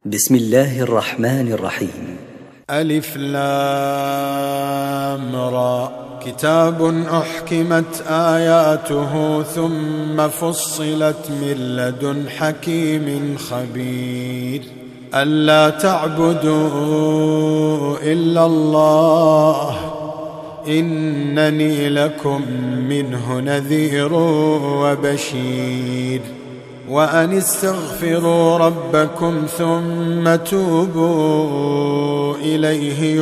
بسم الله الرحمن الرحيم. ألف لام را، كتاب أحكمت آياته ثم فصلت من لدن حكيم خبير. ألا تعبدوا إلا الله إنني لكم منه نذير وبشير. وأن استغفروا ربكم ثم توبوا إليه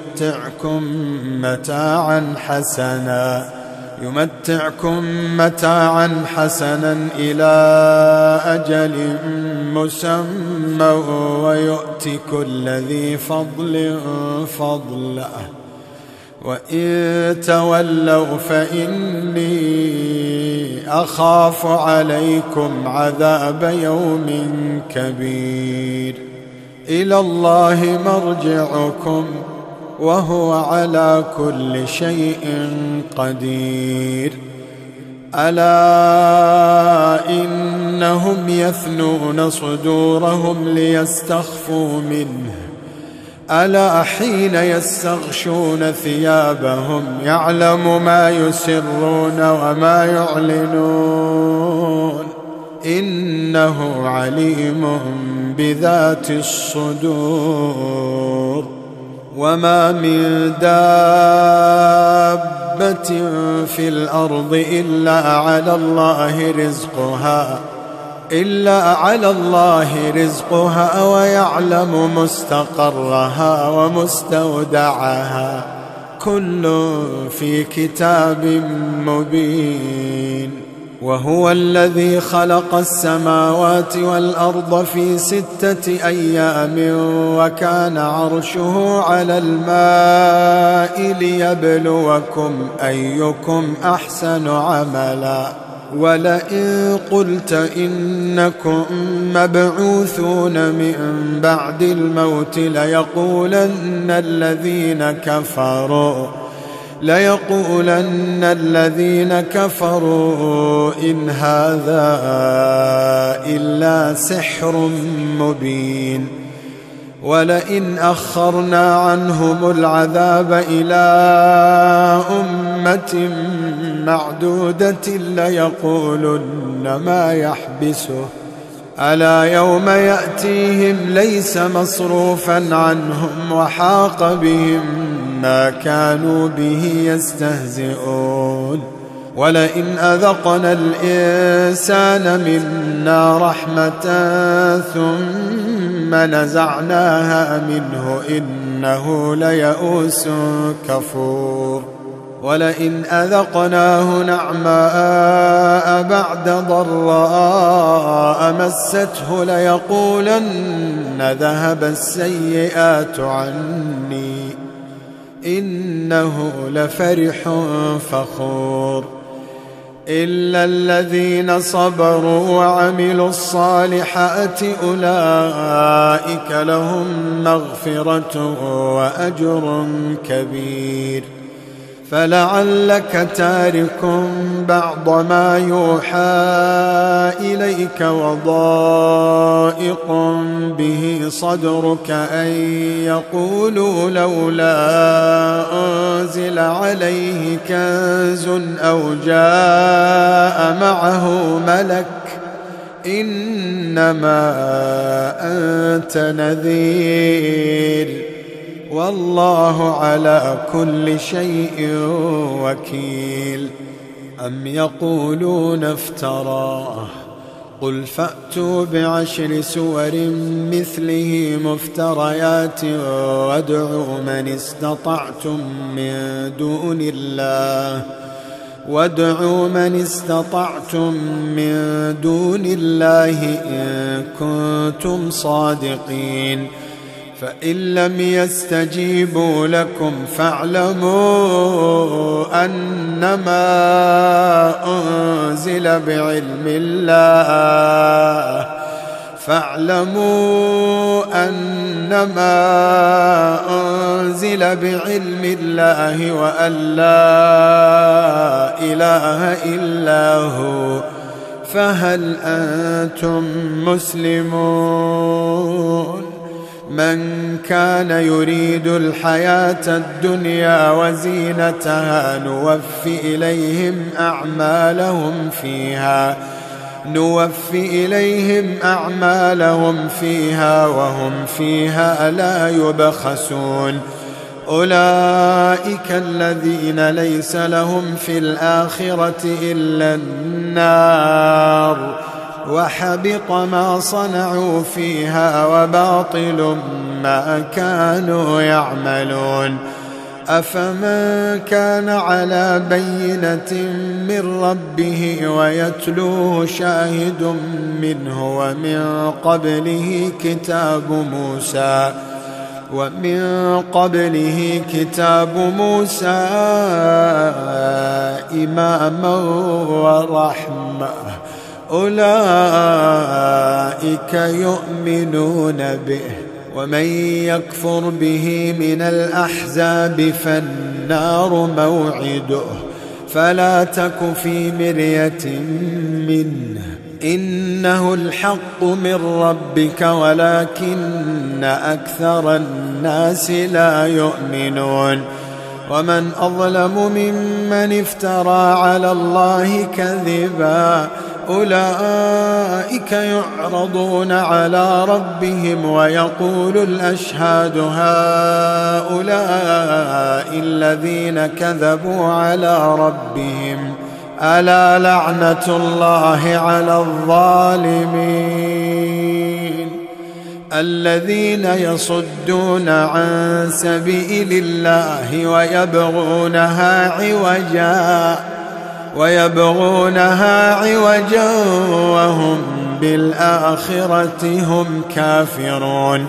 يمتعكم متاعا حسنا إلى أجل مسمى ويؤتي كل ذي فضل فضله. وإن تولوا فإني أخاف عليكم عذاب يوم كبير. إلى الله مرجعكم وهو على كل شيء قدير. ألا إنهم يثنون صدورهم ليستخفوا منه، ألا حين يستغشون ثيابهم يعلم ما يسرون وما يعلنون إنه عليم بذات الصدور. وما من دابة في الأرض إلا على الله رزقها ويعلم مستقرها ومستودعها، كل في كتاب مبين. وهو الذي خلق السماوات والأرض في 6 أيام وكان عرشه على الماء ليبلوكم أيكم أحسن عملا. ولئن قلت إنكم مبعوثون من بعد الموت ليقولن الذين كفروا إن هذا إلا سحر مبين. ولئن أخرنا عنهم العذاب إلى أمة معدودة ليقولن ما يحبسه، ألا يوم يأتيهم ليس مصروفا عنهم وحاق بهم ما كانوا به يستهزئون. ولئن أذقنا الإنسان منا رحمة ثم نزعناها منه إنه ليئوس كفور. ولئن أذقناه نعماء بعد ضراء مسته ليقولن ذهب السيئات عني إنه لفرح فخور. إلا الذين صبروا وعملوا الصالحات أولئك لهم مغفرة وأجر كبير. فلعلك تارك بعض ما يوحى إليك وضائق به صدرك أن يقولوا لولا أنزل عليه كنز أو جاء معه ملك إنما أنت نذير والله على كل شيء وكيل. أم يقولون افتراه قل فأتوا بعشر سور مثله مفتريات وادعوا من استطعتم من دون الله إن كنتم صادقين. فإن لم يستجيبوا لكم فاعلموا أنما أنزل بعلم الله وأن لا إله إلا هو فهل أنتم مسلمون؟ من كان يريد الحياة الدنيا وزينتها نوفي إليهم أعمالهم فيها وهم فيها لا يبخسون. أولئك الذين ليس لهم في الآخرة إلا النار وحبط ما صنعوا فيها وباطل ما كانوا يعملون. أفمن كان على بينة من ربه ويتلوه شاهد منه ومن قبله كتاب موسى إماما ورحمة أولئك يؤمنون به. ومن يكفر به من الأحزاب فالنار موعده فلا تك في مرية منه إنه الحق من ربك ولكن أكثر الناس لا يؤمنون. ومن أظلم ممن افترى على الله كذبا أولئك يعرضون على ربهم ويقول الأشهاد هؤلاء الذين كذبوا على ربهم ألا لعنة الله على الظالمين الذين يصدون عن سبيل الله ويبغونها عوجا وهم بالآخرة هم كافرون.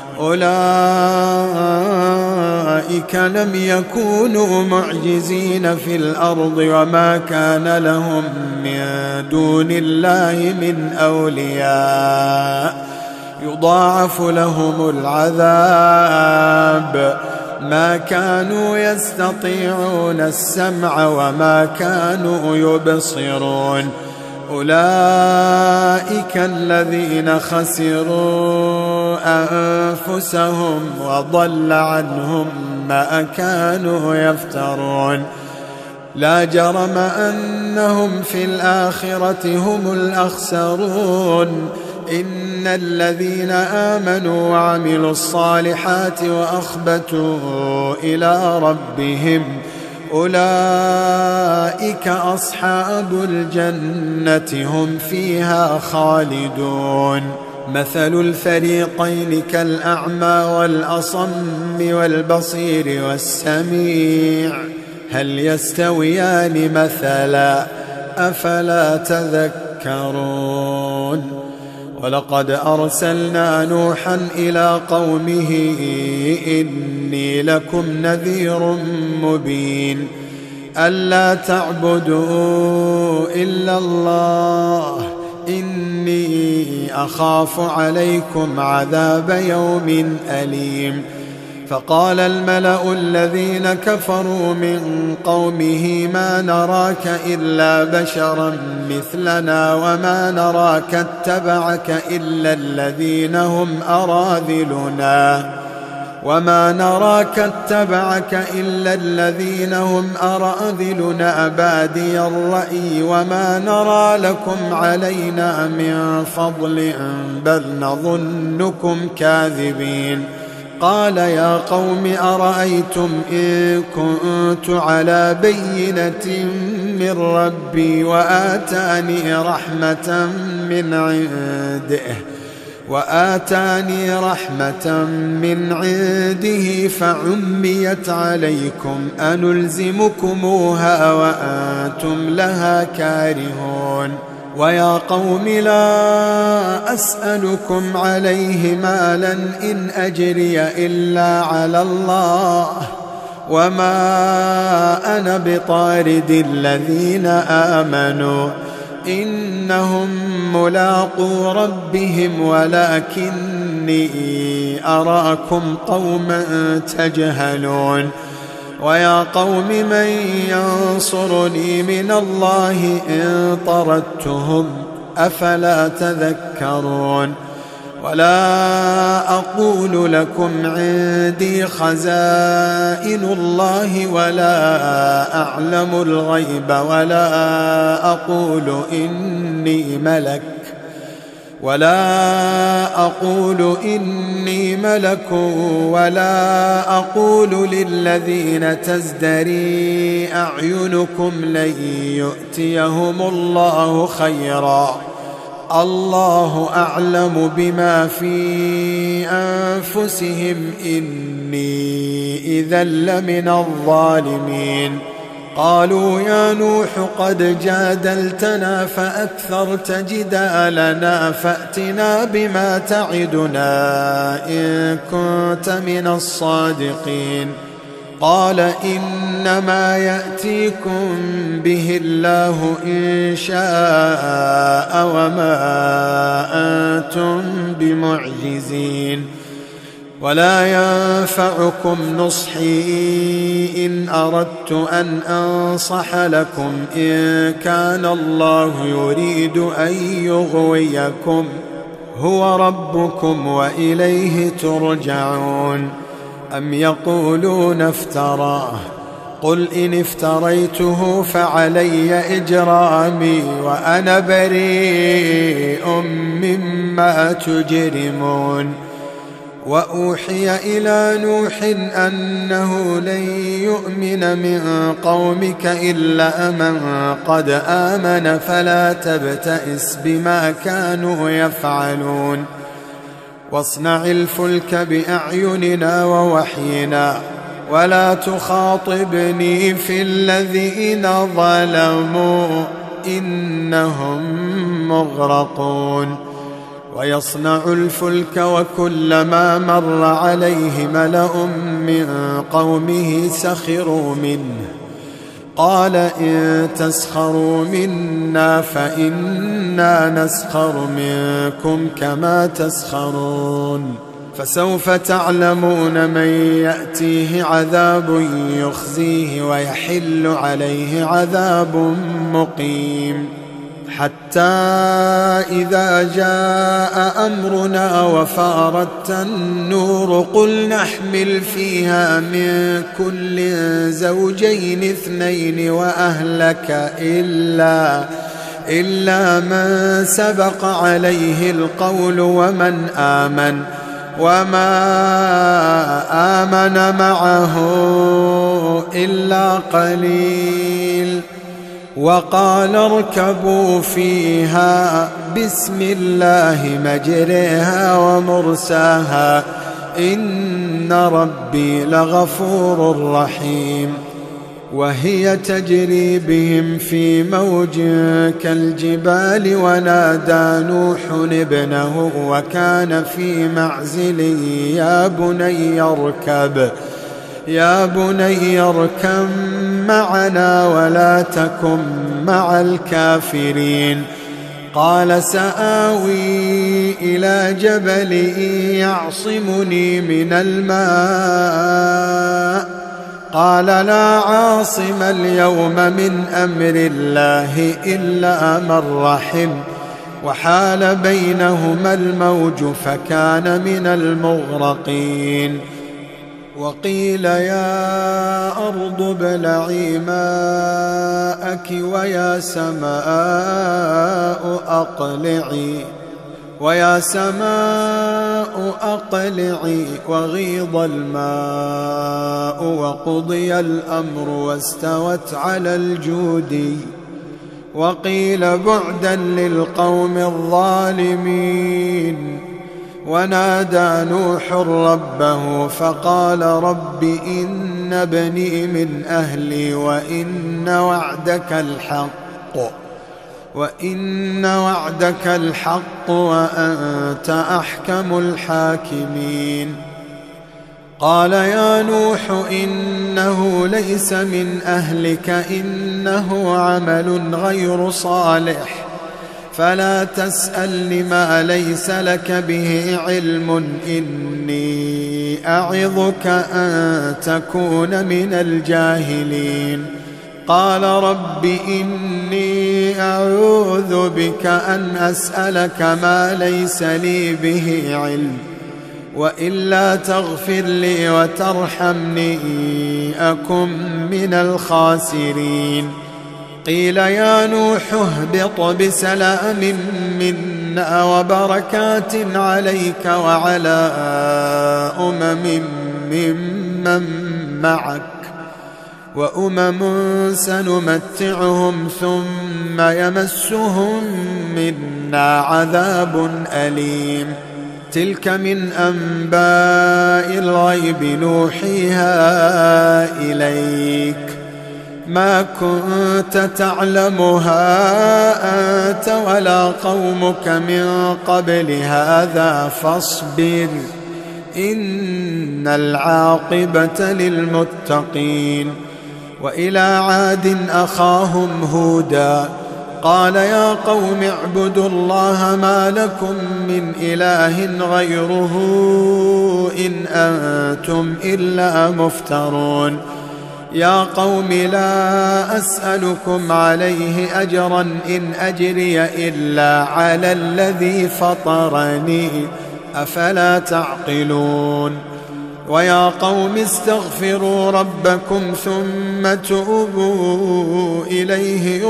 أولئك لم يكونوا معجزين في الأرض وما كان لهم من دون الله من أولياء يضاعف لهم العذاب ما كانوا يستطيعون السمع وما كانوا يبصرون. أولئك الذين خسروا أنفسهم وضل عنهم ما كانوا يفترون. لا جرم أنهم في الآخرة هم الأخسرون. إن الذين آمنوا وعملوا الصالحات وأخبتوا إلى ربهم أولئك أصحاب الجنة هم فيها خالدون. مثل الفريقين كالأعمى والأصم والبصير والسميع هل يستويان مثلا أفلا تذكرون. ولقد أرسلنا نوحا إلى قومه إني لكم نذير مبين ألا تعبدوا إلا الله إني أخاف عليكم عذاب يوم أليم. فقال الملأ الذين كفروا من قومه ما نراك إلا بشرا مثلنا وما نراك اتبعك إلا الذين هم أراذلنا بادي الرأي وما نرى لكم علينا من فضل بل نظنكم كاذبين. قال يا قوم أرأيتم إن كنت على بينة من ربي وآتاني رحمة من عنده فعميت عليكم أنلزمكموها وأنتم لها كارهون. ويا قوم لا أسألكم عليه مالا إن أجري إلا على الله وما أنا بطارد الذين آمنوا إنهم ملاقو ربهم ولكني أراكم قوما تجهلون. ويا قوم من ينصرني من الله إن طردتهم أفلا تذكرون. ولا أقول لكم عندي خزائن الله ولا أعلم الغيب ولا أقول إني ملك ولا أقول للذين تزدري أعينكم لن يؤتيهم الله خيرا، الله أعلم بما في أنفسهم إني إذا لمن الظالمين. قالوا يا نوح قد جادلتنا فأكثرت جدالنا فأتنا بما تعدنا إن كنت من الصادقين. قال إنما يأتيكم به الله إن شاء وما أنتم بمعجزين. ولا ينفعكم نصحي إن أردت أن أنصح لكم إن كان الله يريد أن يغويكم هو ربكم وإليه ترجعون. أم يقولون افتراه قل إن افتريته فعلي إجرامي وأنا بريء مما تجرمون. وأوحي إلى نوح أنه لن يؤمن من قومك إلا من قد آمن فلا تبتئس بما كانوا يفعلون. واصنع الفلك بأعيننا ووحينا ولا تخاطبني في الذين ظلموا إنهم مغرقون. ويصنع الفلك وكلما مر عليه ملأ من قومه سخروا منه قال إن تسخروا منا فإنا نسخر منكم كما تسخرون. فسوف تعلمون من يأتيه عذاب يخزيه ويحل عليه عذاب مقيم. حتى إذا جاء أمرنا وفارت النور قل نحمل فيها من كل زوجين اثنين وأهلك إلا من سبق عليه القول ومن آمن وما آمن معه إلا قليل. وقال اركبوا فيها بسم الله مجريها ومرساها إن ربي لغفور رحيم. وهي تجري بهم في موج كالجبال ونادى نوح ابنه وكان في معزل يا بني اركب معنا ولا تكن مع الكافرين. قال سآوي إلى جبل يعصمني من الماء قال لا عاصم اليوم من أمر الله إلا من رحم وحال بينهما الموج فكان من المغرقين. وقيل يا أرض ابلعي ماءك ويا سماء أقلعي وغيض الماء وقضي الأمر واستوت على الجودي. وقيل بعدا للقوم الظالمين. ونادى نوح ربه فقال رب إن ابني من أهلي وإن وعدك الحق وأنت أحكم الحاكمين. قال يا نوح إنه ليس من أهلك إنه عمل غير صالح فلا تسأل ما ليس لك به علم إني أعظك أن تكون من الجاهلين. قال رب إني أعوذ بك أن أسألك ما ليس لي به علم، وإلا تغفر لي وترحمني أكن من الخاسرين. قيل يا نوح اهبط بسلام منا وبركات عليك وعلى ممن معك، سنمتعهم ثم يمسهم منا عذاب أليم. تلك من أنباء الغيب نوحيها إليك، ما كنت تعلمها أنت ولا قومك من قبل هذا فاصبر إن العاقبة للمتقين. وإلى عاد أخاهم هودا قال يا قوم اعبدوا الله ما لكم من إله غيره إن أنتم إلا مفترون. يا قوم لا أسألكم عليه أجرا إن أجري إلا على الذي فطرني أفلا تعقلون. ويا قوم استغفروا ربكم ثم توبوا إليه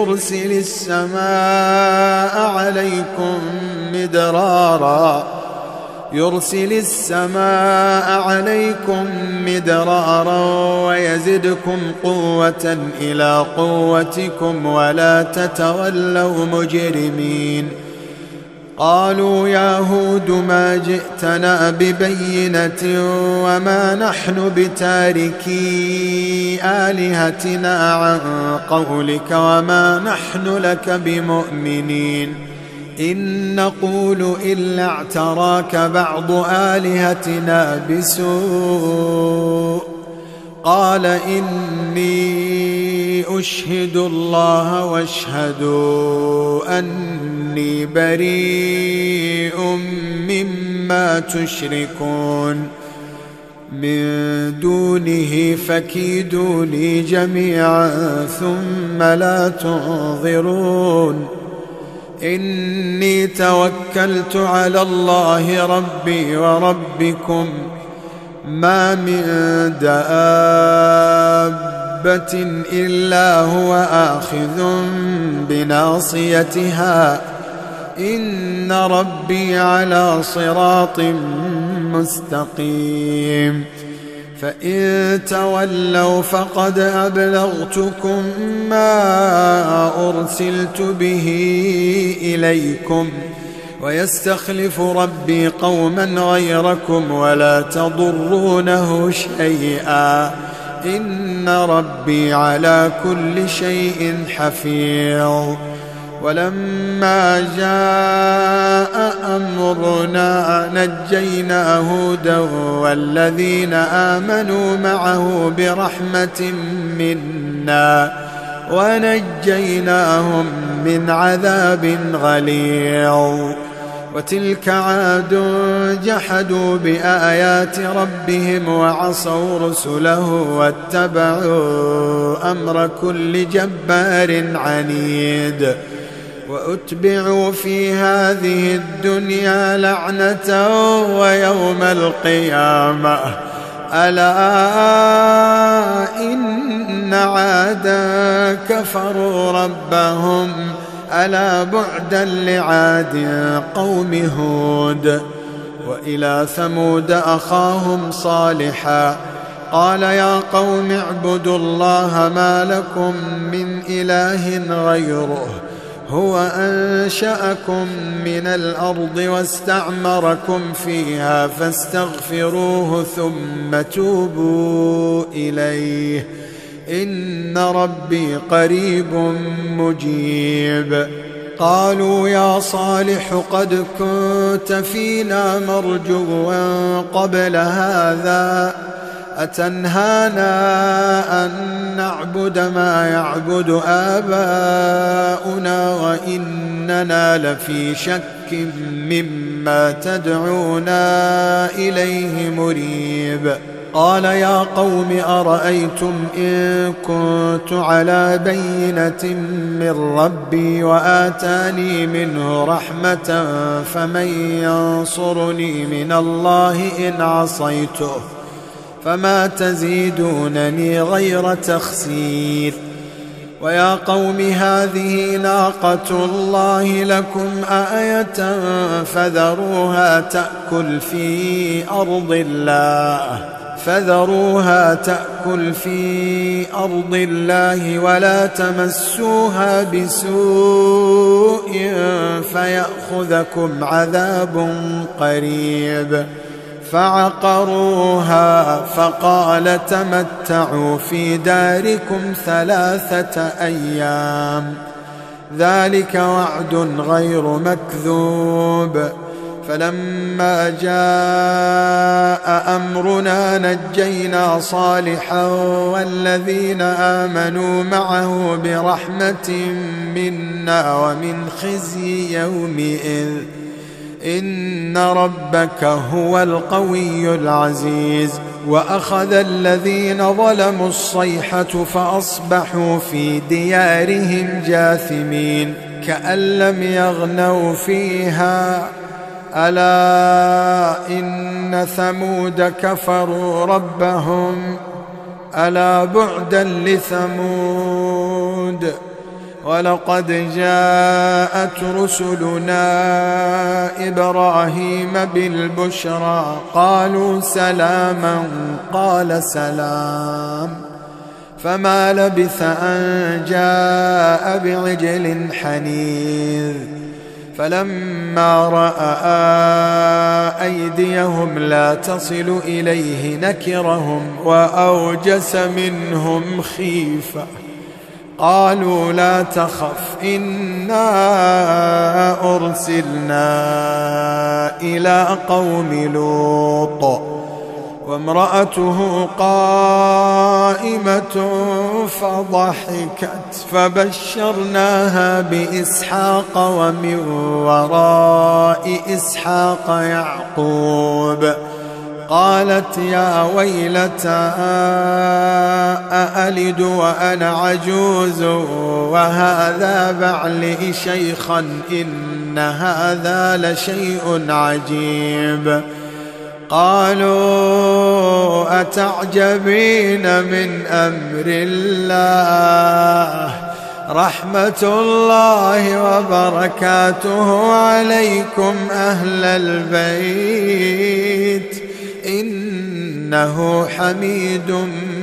يرسل السماء عليكم مدرارا ويزدكم قوة إلى قوتكم ولا تتولوا مجرمين. قالوا يا هود ما جئتنا ببينة وما نحن بتاركي آلهتنا عن قولك وما نحن لك بمؤمنين، إن نقول إلا اعتراك بعض آلهتنا بسوء. قال إني أشهد الله واشهدوا أني بريء مما تشركون من دونه فكيدوني جميعا ثم لا تنظرون. إني توكلت على الله ربي وربكم ما من دابة إلا هو آخذ بناصيتها إن ربي على صراط مستقيم. فإن تولوا فقد أبلغتكم ما أرسلت به إليكم ويستخلف ربي قوما غيركم ولا تضرونه شيئا إن ربي على كل شيء حفيظ. ولما جاء أمرنا نجينا هودا والذين آمنوا معه برحمة منا ونجيناهم من عذاب غليظ. وتلك عاد جحدوا بآيات ربهم وعصوا رسله واتبعوا أمر كل جبار عنيد. وأتبعوا في هذه الدنيا لعنة ويوم القيامة ألا إن عادا كفروا ربهم ألا بعدا لعاد قوم هود. وإلى ثمود أخاهم صالحا قال يا قوم اعبدوا الله ما لكم من إله غيره هو أنشأكم من الأرض واستعمركم فيها فاستغفروه ثم توبوا إليه إن ربي قريب مجيب. قالوا يا صالح قد كنت فينا مرجوا قبل هذا أتنهانا أن نعبد ما يعبد آباؤنا وإننا لفي شك مما تدعونا إليه مريب. قال يا قوم أرأيتم إن كنت على بينة من ربي وآتاني منه رحمة فمن ينصرني من الله إن عصيته فما تزيدونني غير تخسير. ويا قوم هذه ناقة الله لكم آية فذروها تأكل في أرض الله ولا تمسوها بسوء فيأخذكم عذاب قريب. فعقروها فقال تمتعوا في داركم 3 أيام ذلك وعد غير مكذوب. فلما جاء أمرنا نجينا صالحا والذين آمنوا معه برحمة منا ومن خزي يومئذ إن ربك هو القوي العزيز. وأخذ الذين ظلموا الصيحة فأصبحوا في ديارهم جاثمين كأن لم يغنوا فيها ألا إن ثمود كفروا ربهم ألا بعدا لثمود. ولقد جاءت رسلنا إبراهيم بالبشرى قالوا سلاما قال سلام فما لبث أن جاء بعجل حنيذ. فلما رأى أيديهم لا تصل إليه نكرهم وأوجس منهم خيفة قالوا لا تخف إنا أرسلنا إلى قوم لوط وامرأته قائمة فضحكت فبشرناها بإسحاق ومن وراء إسحاق يعقوب. قالت يا ويلتى أألد وأنا عجوز وهذا بعلي شيخا إن هذا لشيء عجيب. قالوا أتعجبين من أمر الله رحمة الله وبركاته عليكم أهل البيت إنه حميد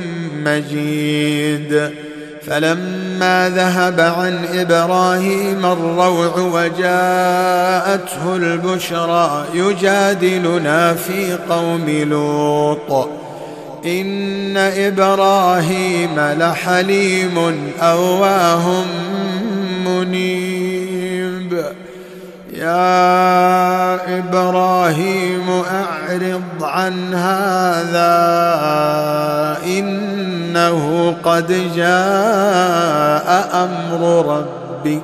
مجيد. فلما ذهب عن إبراهيم الروع وجاءته البشرى يجادلنا في قوم لوط إن إبراهيم لحليم أواه منيب. يا إبراهيم أعرض عن هذا إنه قد جاء أمر ربك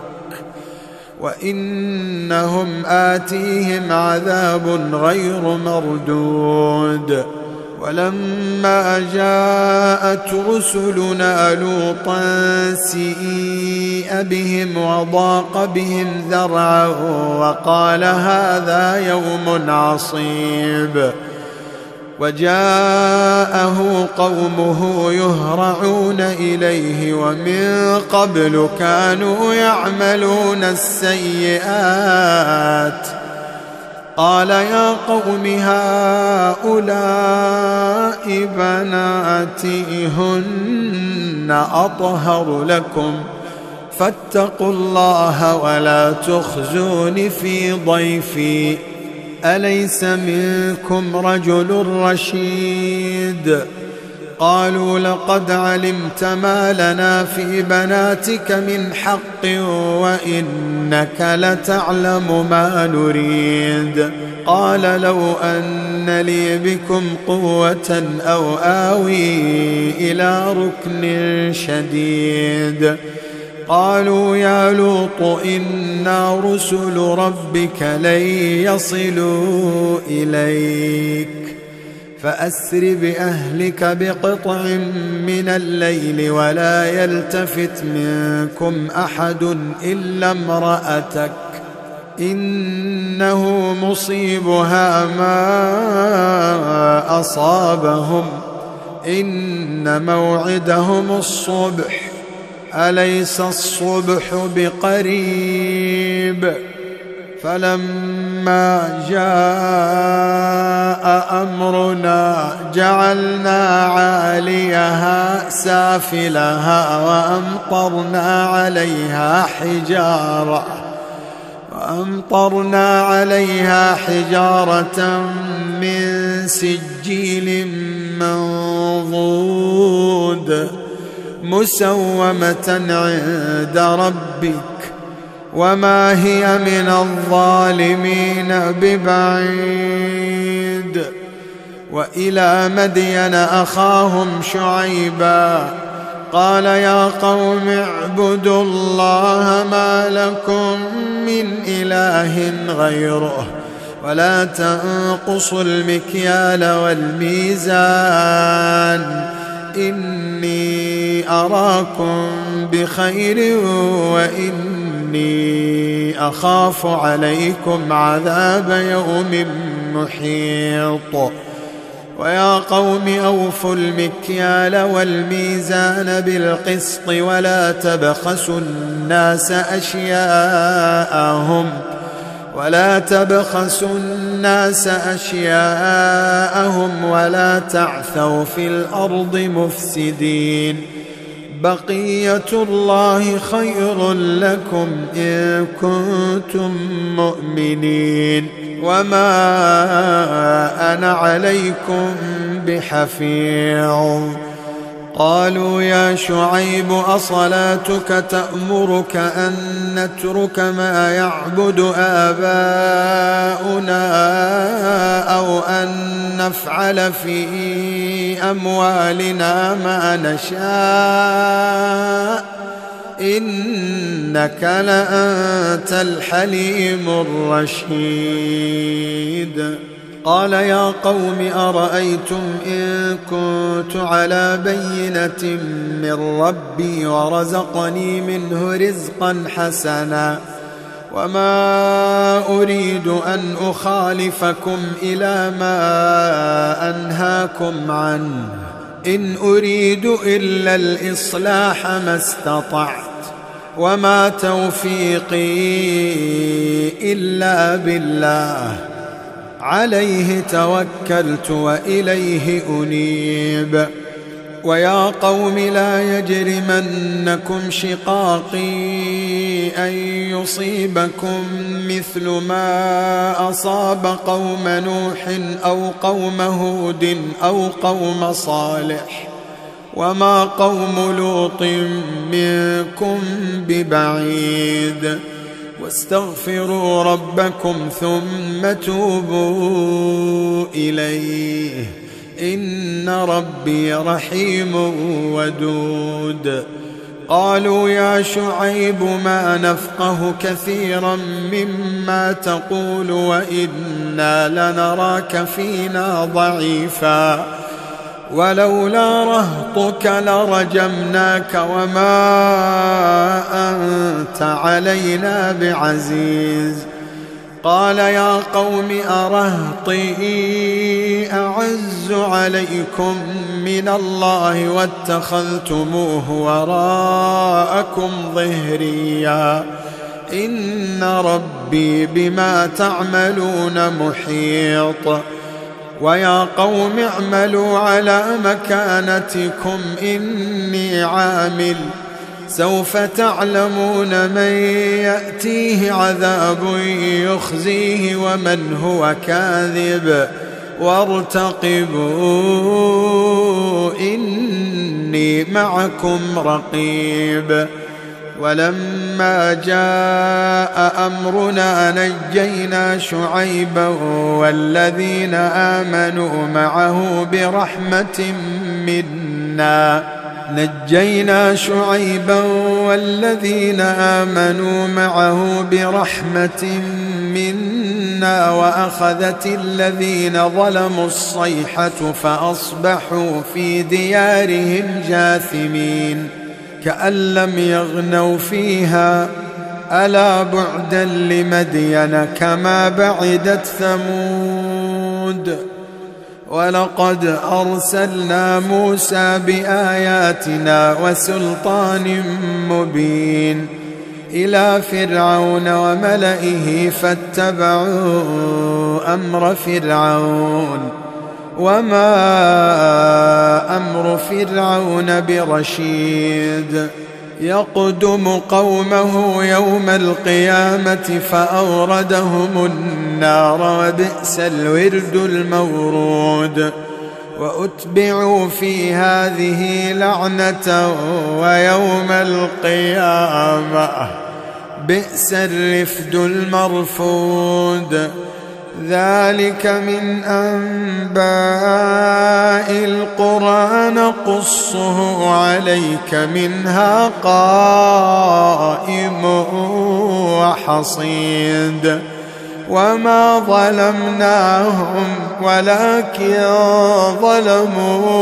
وإنهم آتيهم عذاب غير مردود. ولما جاءت رسلنا لوطا سيء بهم وضاق بهم ذرعا وقال هذا يوم عصيب. وجاءه قومه يهرعون إليه ومن قبل كانوا يعملون السيئات. قال يا قوم هؤلاء بناتي هن أطهر لكم فاتقوا الله ولا تخزون في ضيفي أليس منكم رجل رشيد. قالوا لقد علمت ما لنا في بناتك من حق وإنك لتعلم ما نريد. قال لو أن لي بكم قوة أو آوي إلى ركن شديد. قالوا يا لوط إنا رسل ربك لن يصلوا إليك فأسر بأهلك بقطع من الليل ولا يلتفت منكم أحد إلا امرأتك إنه مصيبها ما أصابهم إن موعدهم الصبح أليس الصبح بقريب فلما جاء أمرنا جعلنا عاليها سافلها وأمطرنا عليها حجارة من سجيل منضود مسومة عند ربك وما هي من الظالمين ببعيد وإلى مدين أخاهم شعيبا قال يا قوم اعبدوا الله ما لكم من إله غيره ولا تنقصوا المكيال والميزان إني أراكم بخير وإني أخاف عليكم عذاب يوم محيط ويا قوم أوفوا المكيال والميزان بالقسط ولا تبخسوا الناس أشياءهم ولا تعثوا في الأرض مفسدين بقية الله خير لكم إن كنتم مؤمنين وما أنا عليكم بحفيظ قالوا يا شعيب أصلاتك تأمرك أن نترك ما يعبد آباؤنا أو أن نفعل في أموالنا ما نشاء إنك لأنت الحليم الرشيد قال يا قوم أرأيتم إن كنت على بينة من ربي ورزقني منه رزقا حسنا وما أريد أن أخالفكم إلى ما أنهاكم عنه إن أريد إلا الإصلاح ما استطعت وما توفيقي إلا بالله عليه توكلت وإليه أنيب ويا قوم لا يجرمنكم شقاقي أن يصيبكم مثل ما أصاب قوم نوح أو قوم هود أو قوم صالح وما قوم لوط منكم ببعيد واستغفروا ربكم ثم توبوا إليه إن ربي رحيم ودود قالوا يا شعيب ما نفقه كثيرا مما تقول وإنا لنراك فينا ضعيفا ولولا رهطك لرجمناك وما أنت علينا بعزيز قال يا قوم أرهطي أعز عليكم من الله واتخذتموه وراءكم ظهريا إن ربي بما تعملون محيط ويا قوم اعملوا على مكانتكم إني عامل سوف تعلمون من يأتيه عذاب يخزيه ومن هو كاذب وارتقبوا إني معكم رقيب ولما جاء أمرنا نجينا شعيبا والذين آمنوا معه برحمة منا إنا وأخذت الذين ظلموا الصيحة فأصبحوا في ديارهم جاثمين كأن لم يغنوا فيها ألا بعدا لمدين كما بعدت ثمود ولقد أرسلنا موسى بآياتنا وسلطان مبين إلى فرعون وملئه فاتبعوا أمر فرعون وما أمر فرعون برشيد يقدم قومه يوم القيامة فأوردهم النار وبئس الورد المورود وأتبعوا في هذه لعنة ويوم القيامة بئس الرفد المرفود ذلك من أنباء القرى نقصه عليك منها قائم وحصيد وما ظلمناهم ولكن ظلموا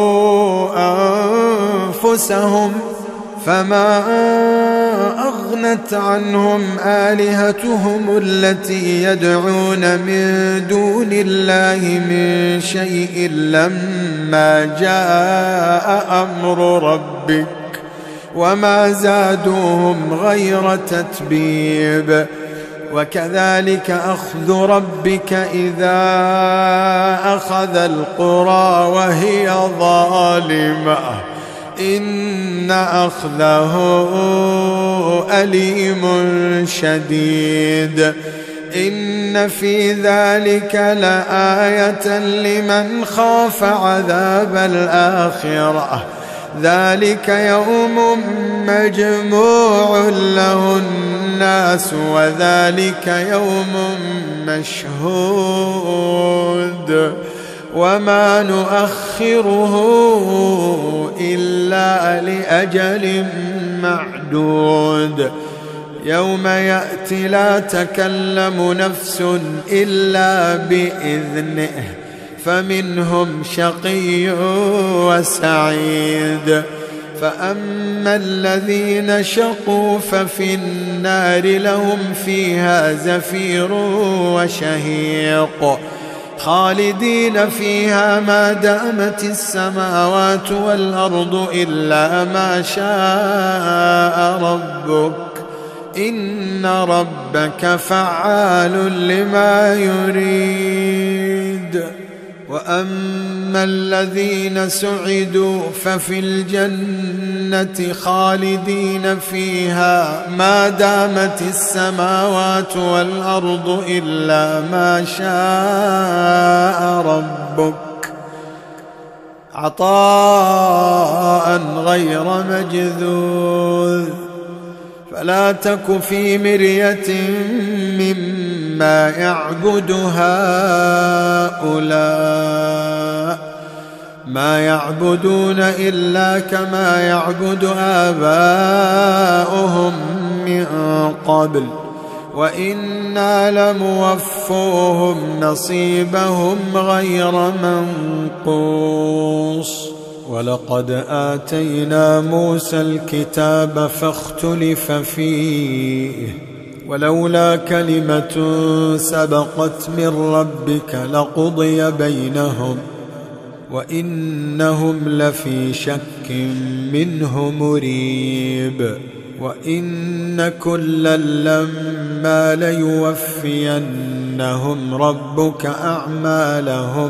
أنفسهم فما أغنت عنهم آلهتهم التي يدعون من دون الله من شيء لما جاء أمر ربك وما زادوهم غير تتبيب وكذلك أخذ ربك إذا أخذ القرى وهي ظالمة إن أخذه أليم شديد إن في ذلك لآية لمن خاف عذاب الآخرة ذلك يوم مجموع له الناس وذلك يوم مشهود وما نؤخره إلا لأجل معدود يوم يأتي لا تكلم نفس إلا بإذنه فمنهم شقي وسعيد فأما الذين شقوا ففي النار لهم فيها زفير وشهيق خالدين فيها ما دامت السماوات والأرض إلا ما شاء ربك إن ربك فعال لما يريد وأما الذين سعدوا ففي الجنة خالدين فيها ما دامت السماوات والأرض إلا ما شاء ربك عطاء غير مجذوذ فلا تك في مرية مما يعبد هؤلاء ما يعبدون إلا كما يعبد آباؤهم من قبل وإنا لموفوهم نصيبهم غير منقوص ولقد آتينا موسى الكتاب فاختلف فيه ولولا كلمة سبقت من ربك لقضي بينهم وإنهم لفي شك منه مريب وإن كلا لما ليوفينهم ربك أعمالهم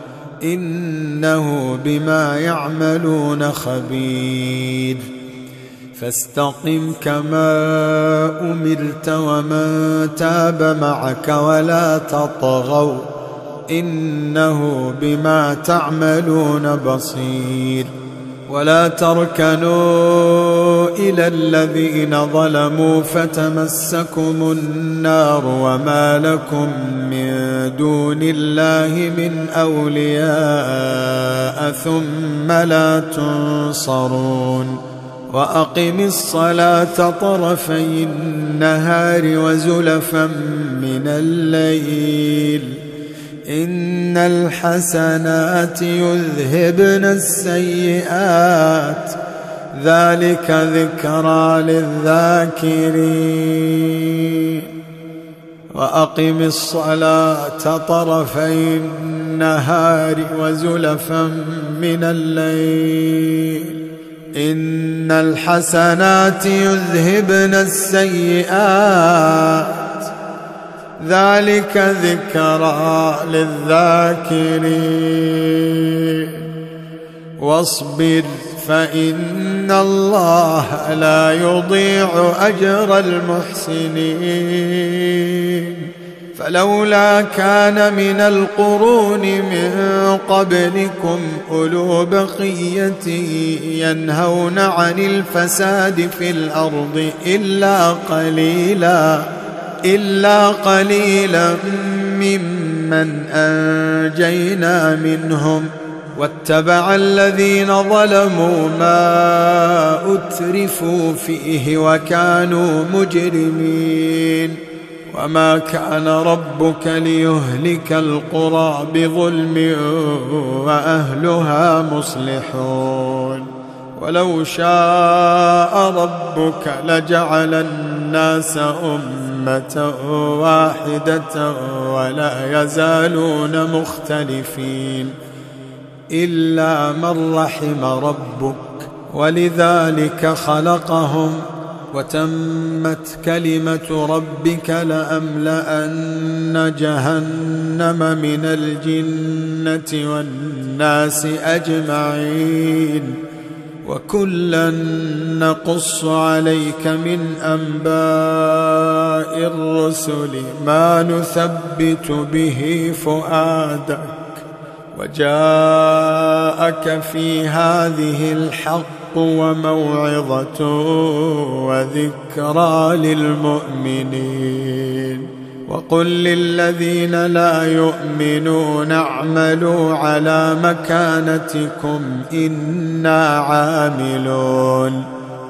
إنه بما يعملون خبير فاستقم كما أمرت ومن تاب معك ولا تطغوا إنه بما تعملون بصير ولا تركنوا إلى الذين ظلموا فتمسكم النار وما لكم من دون الله من أولياء ثم لا تنصرون وأقم الصلاة طرفي النهار وزلفا من الليل إن الحسنات يذهبن السيئات ذلك ذكرى للذاكرين وأقم الصلاة طرفي النهار وزلفا من الليل إن الحسنات يذهبن السيئات ذلك ذكرى للذاكرين واصبر فإن الله لا يضيع أجر المحسنين فلولا كان من القرون من قبلكم أولو بقية ينهون عن الفساد في الأرض إلا قليلا ممن أنجينا منهم واتبع الذين ظلموا ما أترفوا فيه وكانوا مجرمين وما كان ربك ليهلك القرى بظلم وأهلها مصلحون ولو شاء ربك لجعل الناس أمة واحدة ولا يزالون مختلفين إلا من رحم ربك ولذلك خلقهم وتمت كلمة ربك لأملأن جهنم من الجنة والناس أجمعين وكلا نقص عليك من أنباء الرسل ما نثبت به فؤادك وجاءك في هذه الحق وموعظة وذكرى للمؤمنين وقل للذين لا يؤمنون اعملوا على مكانتكم إنا عاملون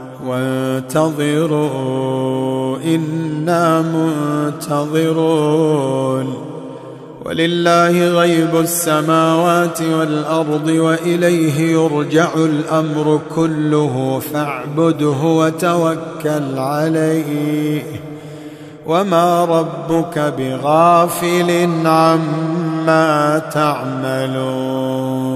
وانتظروا إنا منتظرون ولله غيب السماوات والأرض وإليه يرجع الأمر كله فاعبده وتوكل عليه وما ربك بغافل عما تعملون